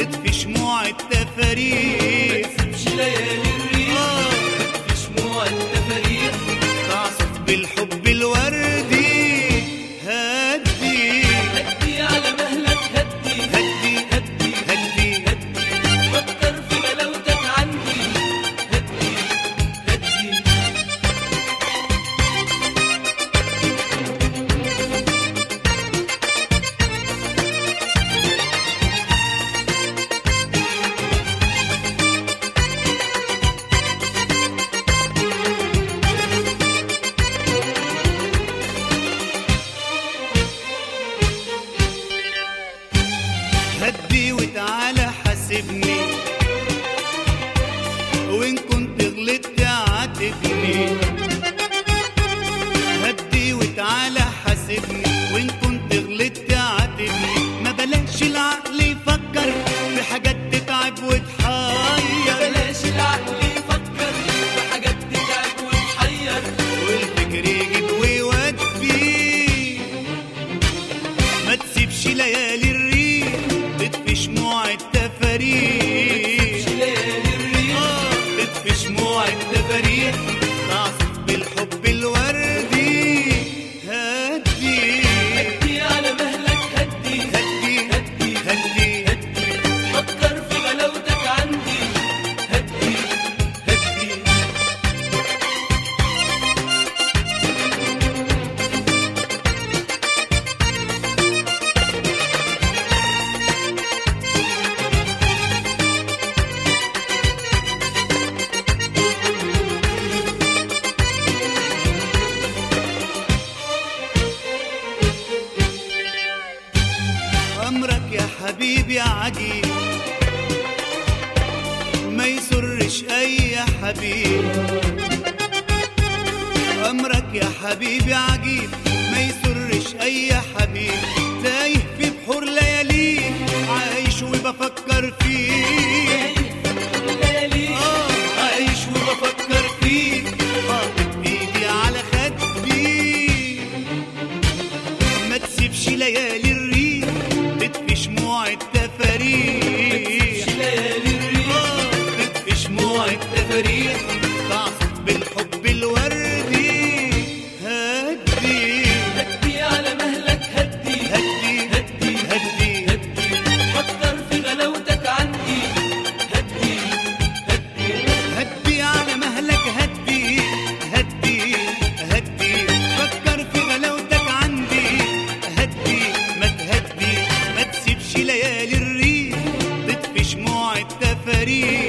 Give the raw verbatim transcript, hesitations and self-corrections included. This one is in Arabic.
تطفي شموع التفاريح، ما تسيبش ليالي الريح تطفي شموع التفاريح، تعصف بالحب الوردي. هدي هدي على مهلك، هدي هدي هدي هدي هدي، فكر في غلاوتك عندي، هدي هدي. هدي وتعالى حاسبني، وإن كنت غلطت عاتبني. هدي وتعالى حاسبني، وإن كنت غلطت عاتبني. ما بلاش العقل يفكر في حاجات تتعب وتحير، بلاش العقل يفكر في حاجات تتعب وتحير، والفكر يجيب ويودي. ما تسيبش ليالي الريح تطفي شموع التفاريح، ليالي الريح آه، تطفي شموع التفاريح، تعصف بالحب الوردي. هدي هدي على مهلك، هدي هدي هدي هدي هدي، فكر في غلاوتك عندي، هدي هدي. أمرك يا حبيبي عجيب، ما يسرش أي حبيب. أمرك يا حبيبي عجيب، ما يسرش أي حبيب. تايه في بحور لياليك، عايش وبفكر فيك. ليالي آه، عايش وبفكر فيك، حاطط إيدي على خدي. ما تسيبش ليالي الريح تطفي شموع التفاريح، ليالي الريح تطفي شموع التفاريح، تعصف بالحب الوردي. هدي هدي على مهلك، هدي هدي هدي هدي هدي، فكر في غلاوتك عندي، هدي هدي. هدي على مهلك، هدي هدي هدي، فكر في غلاوتك عندي. هدي ما تهدي، ما تسيبش ليالي الريح تطفي شموع التفاريح.